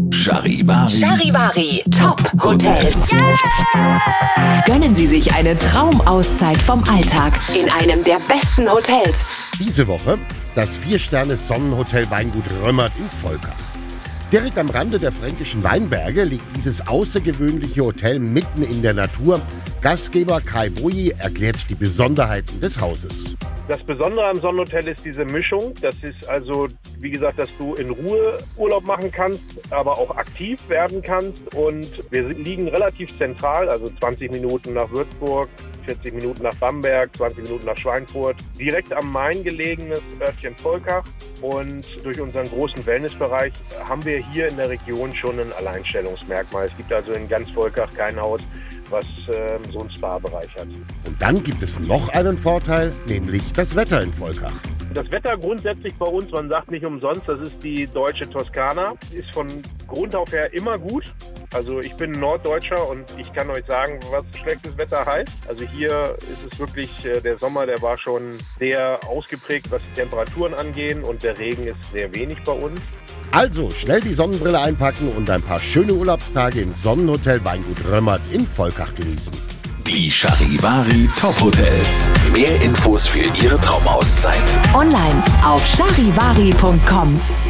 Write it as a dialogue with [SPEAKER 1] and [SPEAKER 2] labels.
[SPEAKER 1] Charivari Top Hotels. Gönnen Sie sich eine Traumauszeit vom Alltag in einem der besten Hotels.
[SPEAKER 2] Diese Woche das 4-Sterne-Sonnenhotel Weingut Römert in Volkach. Direkt am Rande der fränkischen Weinberge liegt dieses außergewöhnliche Hotel mitten in der Natur. Gastgeber Kai Boji erklärt die Besonderheiten des Hauses.
[SPEAKER 3] Das Besondere am Sonnenhotel ist diese Mischung. Das ist also, wie gesagt, dass du in Ruhe Urlaub machen kannst, aber auch aktiv werden kannst. Und wir liegen relativ zentral, also 20 Minuten nach Würzburg, 40 Minuten nach Bamberg, 20 Minuten nach Schweinfurt. Direkt am Main gelegenes Örtchen Volkach. Und durch unseren großen Wellnessbereich haben wir hier in der Region schon ein Alleinstellungsmerkmal. Es gibt also in ganz Volkach kein Haus, was so einen Spa-Bereich hat.
[SPEAKER 2] Und dann gibt es noch einen Vorteil, nämlich das Wetter in Volkach.
[SPEAKER 3] Das Wetter grundsätzlich bei uns, man sagt nicht umsonst, das ist die deutsche Toskana, ist von Grund auf her immer gut. Also ich bin Norddeutscher und ich kann euch sagen, was schlechtes Wetter heißt. Also hier ist es wirklich, der Sommer, der war schon sehr ausgeprägt, was die Temperaturen angehen, und der Regen ist sehr wenig bei uns.
[SPEAKER 2] Also schnell die Sonnenbrille einpacken und ein paar schöne Urlaubstage im Sonnenhotel Weingut Römert in Volkach genießen.
[SPEAKER 4] Die Charivari Top Hotels. Mehr Infos für Ihre Traumauszeit
[SPEAKER 1] Online auf charivari.com.